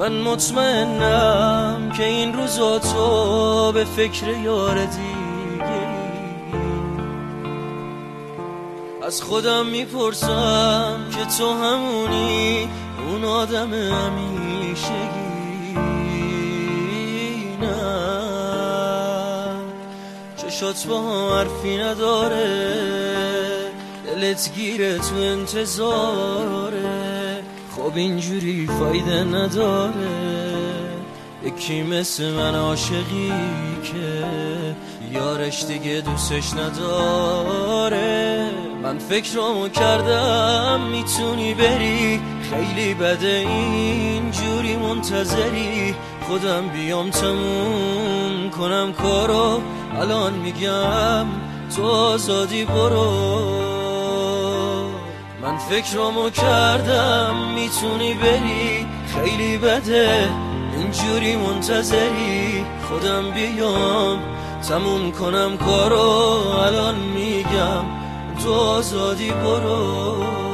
من مطمئنم که این روزا تو به فکر یار دیگه. از خودم میپرسم که تو همونی، اون آدم همیشگی. نه چشات با هم حرفی نداره، دلت گیره تو انتظاره. خب اینجوری فایده نداره، یکی مثل من عاشقی که یارش دیگه دوستش نداره. من فکرامو کردم میتونی بری، خیلی بده اینجوری منتظری. خودم بیام تموم کنم کارو، الان میگم تو آزادی برو. من فکرامو کردم میتونی بری، خیلی بده اینجوری منتظری. خودم بیام تموم کنم کارو، الان میگم تو آزادی برو.